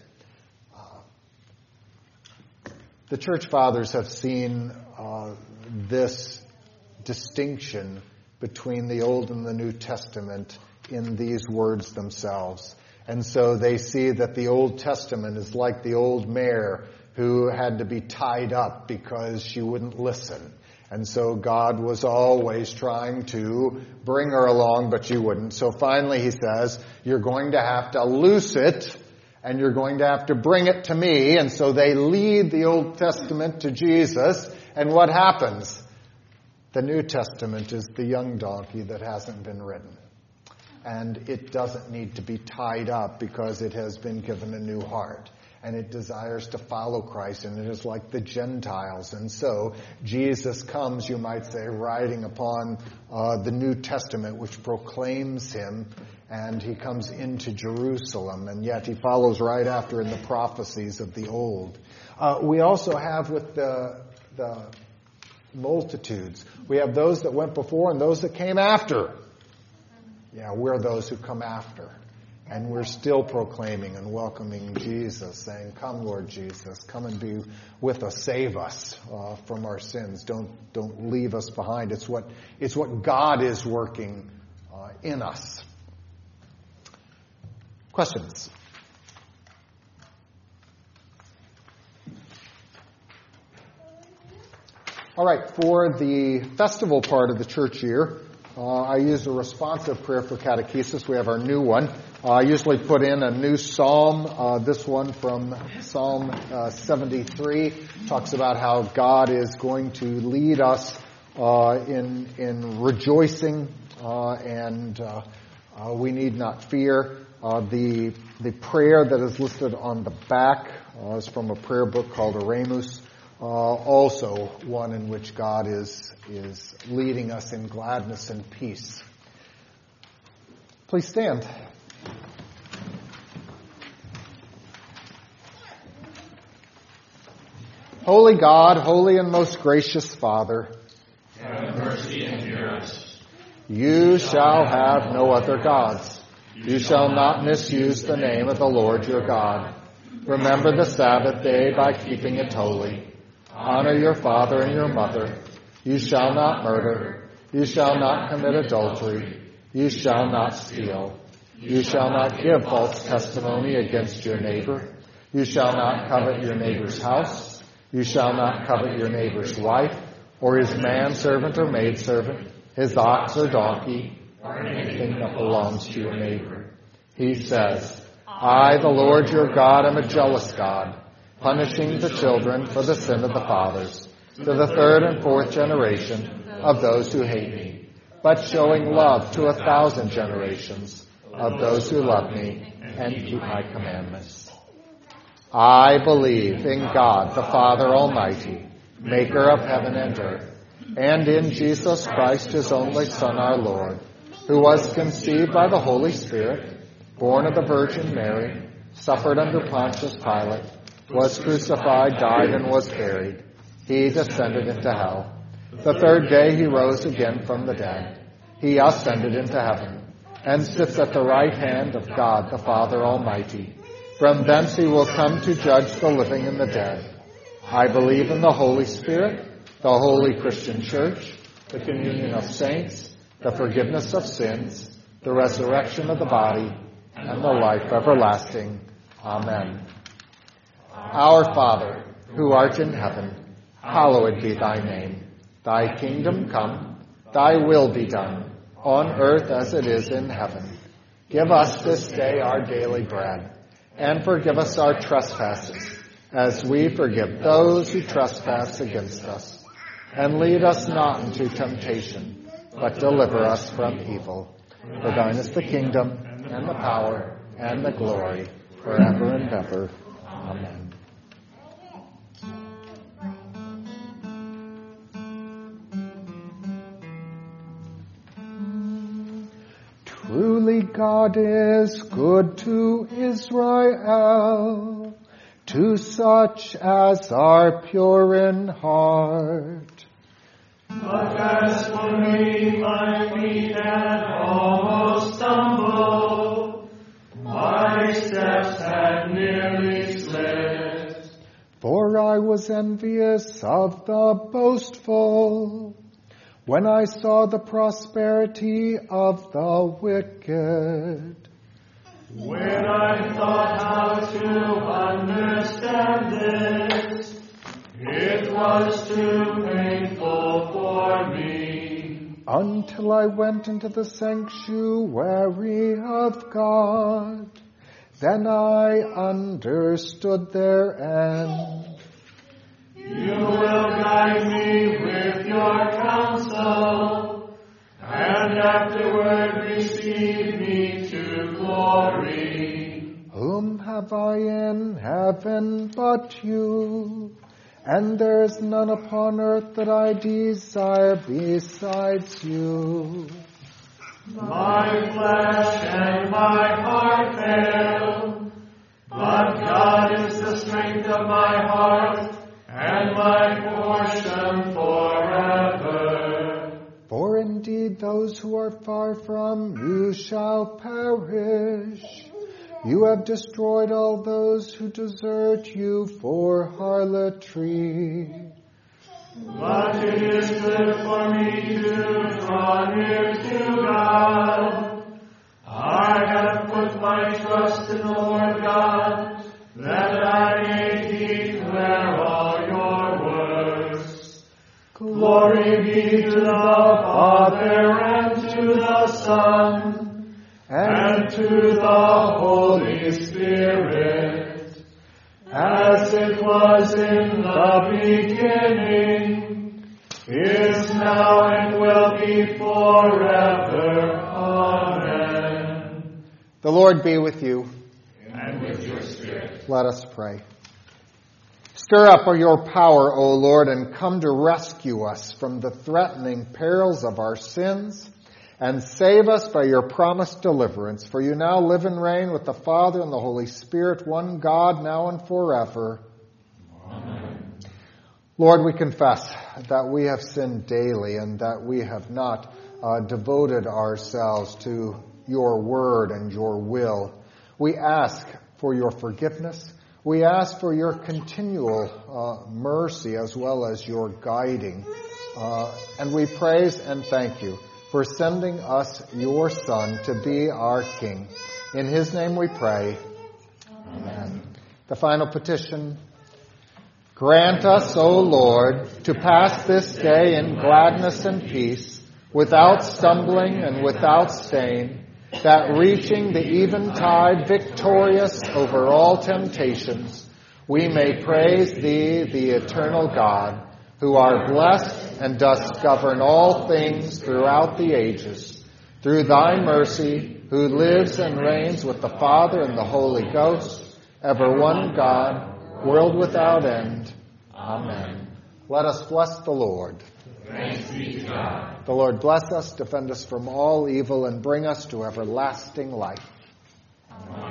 The church fathers have seen this distinction between the Old and the New Testament in these words themselves. And so they see that the Old Testament is like the old mare who had to be tied up because she wouldn't listen. And so God was always trying to bring her along, but she wouldn't. So finally he says, you're going to have to loose it, and you're going to have to bring it to me. And so they lead the Old Testament to Jesus. And what happens? The New Testament is the young donkey that hasn't been ridden. And it doesn't need to be tied up because it has been given a new heart. And it desires to follow Christ, and it is like the Gentiles. And so Jesus comes, you might say, riding upon the New Testament, which proclaims him, and he comes into Jerusalem, and yet he follows right after in the prophecies of the Old. We also have with the multitudes, we have those that went before and those that came after. Yeah, we're those who come after. And we're still proclaiming and welcoming Jesus, saying, come, Lord Jesus, come and be with us, save us from our sins. Don't leave us behind. It's what God is working in us. Questions? All right, for the festival part of the church year, I use a responsive prayer for catechesis. We have our new one. I usually put in a new psalm. This one from Psalm 73 talks about how God is going to lead us in rejoicing, and we need not fear. The prayer that is listed on the back is from a prayer book called Oremus. Also one in which God is leading us in gladness and peace. Please stand. Holy God, holy and most gracious Father, have mercy and hear us. You shall have no other gods. You shall not misuse the name of the Lord your God. Remember the Sabbath day by keeping it holy. Honor your father and your mother. You shall not murder. You shall not commit adultery. You shall not steal. You shall not give false testimony against your neighbor. You shall not covet your neighbor's house. You shall not covet your neighbor's wife, or his manservant or maidservant, his ox or donkey, or anything that belongs to your neighbor. He says, I, the Lord your God, am a jealous God, punishing the children for the sin of the fathers, to the third and fourth generation of those who hate me, but showing love to 1,000 generations of those who love me and keep my commandments. I believe in God, the Father Almighty, maker of heaven and earth, and in Jesus Christ, his only Son, our Lord, who was conceived by the Holy Spirit, born of the Virgin Mary, suffered under Pontius Pilate, was crucified, died, and was buried. He descended into hell. The third day he rose again from the dead. He ascended into heaven, and sits at the right hand of God the Father Almighty. From thence he will come to judge the living and the dead. I believe in the Holy Spirit, the holy Christian Church, the communion of saints, the forgiveness of sins, the resurrection of the body, and the life everlasting. Amen. Our Father, who art in heaven, hallowed be thy name. Thy kingdom come, thy will be done, on earth as it is in heaven. Give us this day our daily bread, and forgive us our trespasses, as we forgive those who trespass against us. And lead us not into temptation, but deliver us from evil. For thine is the kingdom, and the power, and the glory, forever and ever. Amen. Truly God is good to Israel, to such as are pure in heart. But as for me, my feet had almost stumbled, my steps had nearly slipped. For I was envious of the boastful, when I saw the prosperity of the wicked. When I thought how to understand this, it was too painful for me. Until I went into the sanctuary of God, then I understood their end. You will guide me with your counsel, and afterward receive me to glory. Whom have I in heaven but you? And there is none upon earth that I desire besides you. My flesh and my heart fail, but God is the strength of my heart and my portion forever. For indeed those who are far from you shall perish. You have destroyed all those who desert you for harlotry. But it is good for me to draw near to God. I have put my trust in the Lord God, that I may declare all your works. Glory be to the Father, and to the Son, and to the Holy Spirit, as it was in the beginning, is now, and will be forever. Amen. The Lord be with you. And with your spirit. Let us pray. Stir up your power, O Lord, and come to rescue us from the threatening perils of our sins, and save us by your promised deliverance. For you now live and reign with the Father and the Holy Spirit, one God, now and forever. Amen. Lord, we confess that we have sinned daily and that we have not devoted ourselves to your word and your will. We ask for your forgiveness. We ask for your continual mercy as well as your guiding. And we praise and thank you for sending us your Son to be our King. In his name we pray. Amen. The final petition. Grant us, O Lord, to pass this day in gladness and peace, without stumbling and without stain, that reaching the eventide victorious over all temptations, we may praise thee, the eternal God, who art blessed and dost govern all things throughout the ages. Through thy mercy, who lives and reigns with the Father and the Holy Ghost, ever one God, world without end. Amen. Let us bless the Lord. Thanks be to God. The Lord bless us, defend us from all evil, and bring us to everlasting life. Amen.